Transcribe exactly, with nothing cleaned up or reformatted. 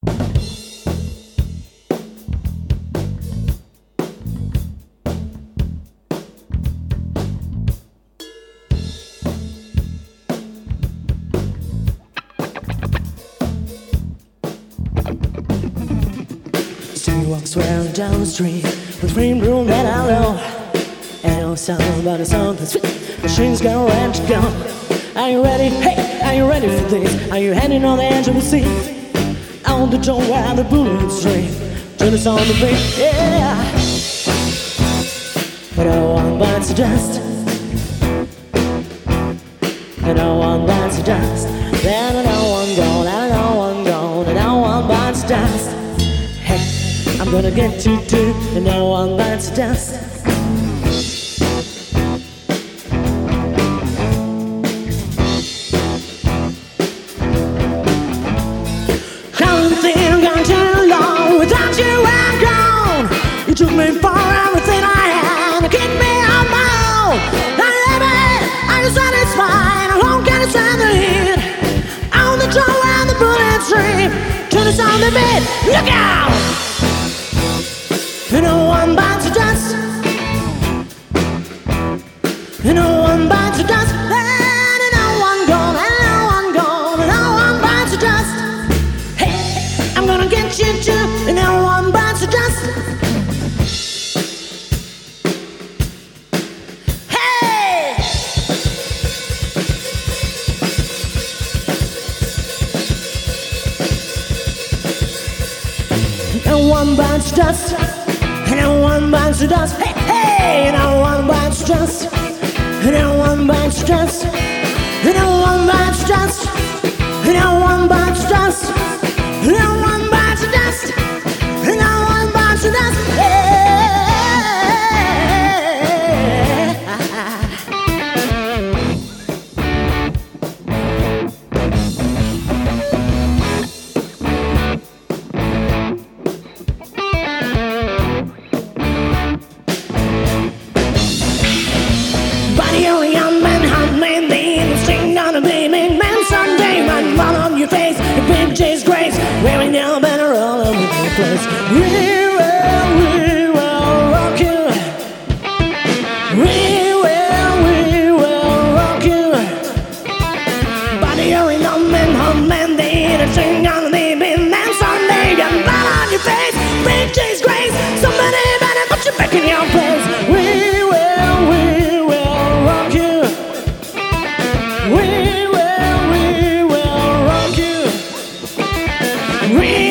She walks round down the street with green room that I know. And no sound but it's something sweet. She's got ready to go. Are you ready? Hey, are you ready for this? Are you heading on the edge of the seat? On the door where the bullets ring. Turn us on the beat, yeah. But no one bites the dust. And no one bites the dust. Then no one gone, and no one gone, and no one bites the dust. Hey, I'm gonna get you too, and no one bites the dust. You took me for everything I had. You kicked me on my own. Are you ready? Are you satisfied? I won't get it on the heat. On the door where the bullets stream. Turn us on the beat. Look out! And no one bites the dust. And no one bites the dust. And no one gone. And no one gone. And no one bites the dust. Hey, I'm gonna get you too. And no one bites the dust. No one bites dust, no one bites dust. Hey, hey, no one bites dust, no one bites dust, no one bites dust, no one bites dust, no one bites dust, no one bites dust. Hey. You're a young man, hot man, the sting on a beaming man. Sunday, man, fall on your face, a big J's grace, wearing your banner all over the place. We will, we will rock you. We will, we will rock you. But you're a young man, hot man, the sting on a beaming man. Sunday, and fall on your face, big J's grace. Somebody better put you back in your place. We We